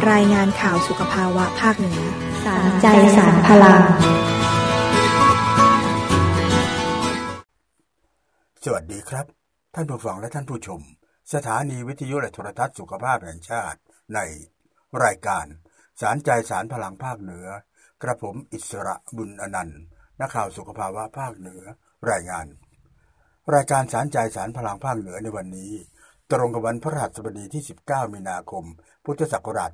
รายงานข่าวสุขภาวะภาคเหนือสารใจสารพลังสวัสดีครับท่านผู้ฟังและท่านผู้ชมสถานีวิทยุและโทรทัศน์สุขภาพแห่งชาติในรายการสารใจสารพลังภาคเหนือกระผมอิสระบุญอนันต์นักข่าวสุขภาวะภาคเหนือรายงานรายการสารใจสารพลังภาคเหนือในวันนี้ตรงกับวันพฤหัสบดีที่19มีนาคมพุทธศักราช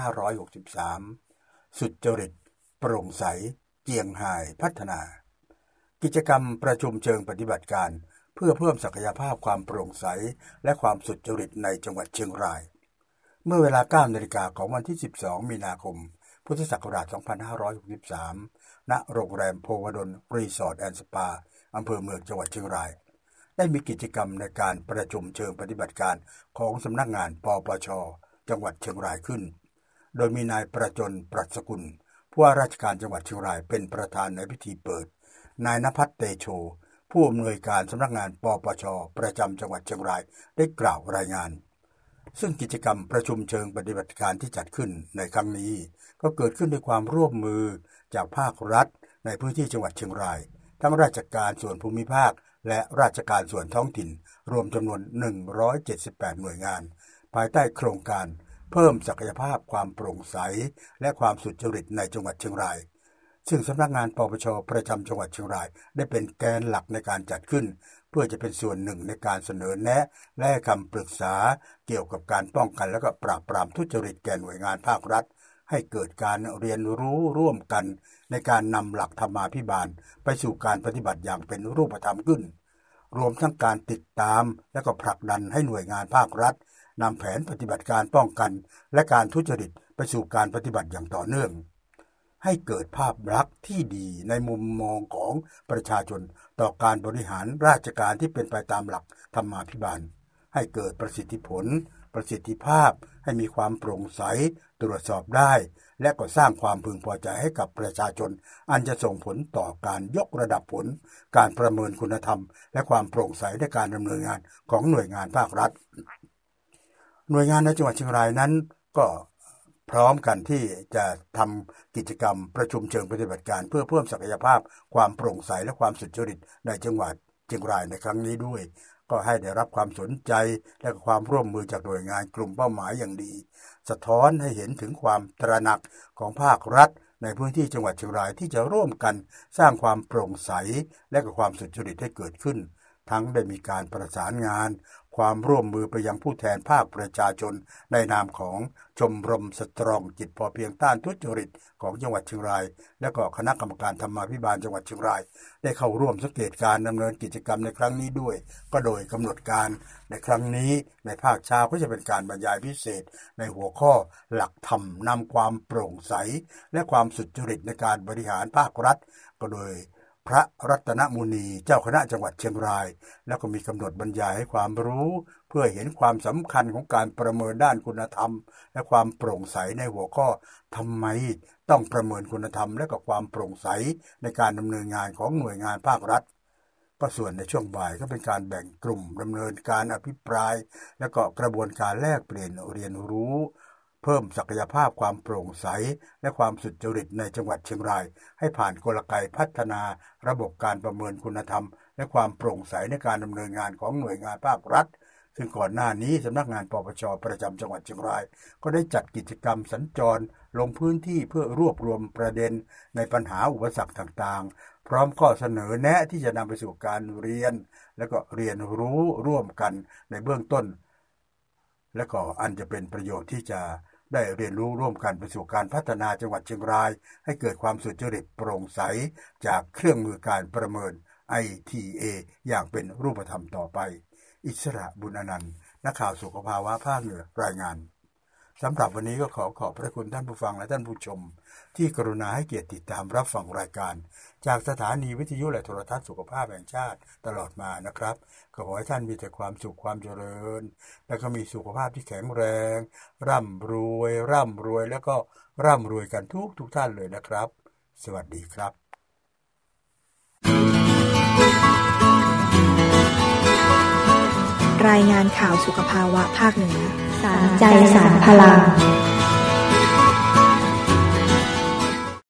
2563สุจริตโปร่งใสเจียงไฮ้พัฒนากิจกรรมประชุมเชิงปฏิบัติการเพื่อเพิ่มศักยภาพความโปร่งใสและความสุจริตในจังหวัดเชียงรายเมื่อเวลา 9:00 น.ของวันที่12มีนาคมพุทธศักราช2563ณโรงแรมโพวดลรีสอร์ทแอนด์สปาอำเภอเมืองจังหวัดเชียงรายได้มีกิจกรรมในการประชุมเชิงปฏิบัติการของสำนักงานปปช.จังหวัดเชียงรายขึ้นโดยมีนายประจนปรัชกุลผู้ว่าราชการจังหวัดเชียงรายเป็นประธานในพิธีเปิดนายณภัทรเตโชผู้อำนวยการสำนักงานปปช.ประจำจังหวัดเชียงรายได้กล่าวรายงานซึ่งกิจกรรมประชุมเชิงปฏิบัติการที่จัดขึ้นในครั้งนี้ก็เกิดขึ้นด้วยความร่วมมือจากภาครัฐในพื้นที่จังหวัดเชียงรายทั้งราชการส่วนภูมิภาคและราชการส่วนท้องถิ่นรวมจำนวน178หน่วยงานภายใต้โครงการเพิ่มศักยภาพความโปร่งใสและความสุจริตในจังหวัดเชียงรายซึ่งสำนักงานปปช.ประจำจังหวัดเชียงรายได้เป็นแกนหลักในการจัดขึ้นเพื่อจะเป็นส่วนหนึ่งในการเสนอแนะและคำปรึกษาเกี่ยวกับการป้องกันและก็ปราบปรามทุจริตแก่หน่วยงานภาครัฐให้เกิดการเรียนรู้ร่วมกันในการนำหลักธรรมาภิบาลไปสู่การปฏิบัติอย่างเป็นรูปธรรมขึ้นรวมทั้งการติดตามและก็ผลักดันให้หน่วยงานภาครัฐนำแผนปฏิบัติการป้องกันและการทุจริตไปสู่การปฏิบัติอย่างต่อเนื่องให้เกิดภาพลักษณ์ที่ดีในมุมมองของประชาชนต่อการบริหารราชการที่เป็นไปตามหลักธรรมาภิบาลให้เกิดประสิทธิผลประสิทธิภาพให้มีความโปร่งใสตรวจสอบได้และก็สร้างความพึงพอใจให้กับประชาชนอันจะส่งผลต่อการยกระดับผลการประเมินคุณธรรมและความโปร่งใสในการดำเนินงานของหน่วยงานภาครัฐหน่วยงานในจังหวัดเชียงรายนั้นก็พร้อมกันที่จะทำกิจกรรมประชุมเชิงปฏิบัติการเพื่อเพิ่มศักยภาพความโปร่งใสและความสุจริตในจังหวัดเชียงรายในครั้งนี้ด้วยก็ให้ได้รับความสนใจและความร่วมมือจากหน่วยงานกลุ่มเป้าหมายอย่างดีสะท้อนให้เห็นถึงความตระหนักของภาครัฐในพื้นที่จังหวัดเชียงรายที่จะร่วมกันสร้างความโปร่งใสและความสุจริตให้เกิดขึ้นทั้งได้มีการประสานงานความร่วมมือไปยังผู้แทนภาคประชาชนในนามของชมรมสตรองจิตพอเพียงต้านทุจริตของจังหวัดเชียงรายและก็คณะกรรมการธรรมาภิบาลจังหวัดเชียงรายได้เข้าร่วมสังเกตการดำเนินกิจกรรมในครั้งนี้ด้วยก็โดยกำหนดการในครั้งนี้ในภาคเช้าก็จะเป็นการบรรยายพิเศษในหัวข้อหลักธรรมนำความโปร่งใสและความสุจริตในการบริหารภาครัฐก็โดยพระรัตนมุนีเจ้าคณะจังหวัดเชียงรายแล้วก็มีกำหนดบรรยายให้ความรู้เพื่อเห็นความสำคัญของการประเมินด้านคุณธรรมและความโปร่งใสในหัวข้อทำไมต้องประเมินคุณธรรมและก็ความโปร่งใสในการดำเนินงานของหน่วยงานภาครัฐก็ส่วนในช่วงบ่ายก็เป็นการแบ่งกลุ่มดำเนินการอภิปรายและก็กระบวนการแลกเปลี่ยนเรียนรู้เพิ่มศักยภาพความโปร่งใสและความสุจริตในจังหวัดเชียงรายให้ผ่านกลไกพัฒนาระบบการประเมินคุณธรรมและความโปร่งใสในการดำเนินงานของหน่วยงานภาครัฐซึ่งก่อนหน้านี้สำนักงานปปช.ประจำจังหวัดเชียงรายก็ได้จัดกิจกรรมสัญจรลงพื้นที่เพื่อรวบรวมประเด็นในปัญหาอุปสรรคต่างๆพร้อมข้อเสนอแนะที่จะนำไปสู่การเรียนและก็เรียนรู้ร่วมกันในเบื้องต้นและก็อันจะเป็นประโยชน์ที่จะได้เรียนรู้ร่วมกันไปสู่การพัฒนาจังหวัดเชียงรายให้เกิดความสุจริตโปร่งใสจากเครื่องมือการประเมิน ITA อย่างเป็นรูปธรรมต่อไปอิสระบุญอนันต์นักข่าวสุขภาวะภาคเหนือรายงานสำหรับวันนี้ก็ขอบพระคุณท่านผู้ฟังและท่านผู้ชมที่กรุณาให้เกียรติติดตามรับฟังรายการจากสถานีวิทยุและโทรทัศน์สุขภาพแห่งชาติตลอดมานะครับขอให้ท่านมีแต่ความสุขความเจริญและก็มีสุขภาพที่แข็งแรงร่ำรวยแล้วก็ร่ำรวยกันทุกท่านเลยนะครับสวัสดีครับรายงานข่าวสุขภาวะภาคเหนือสารใจสารพลัง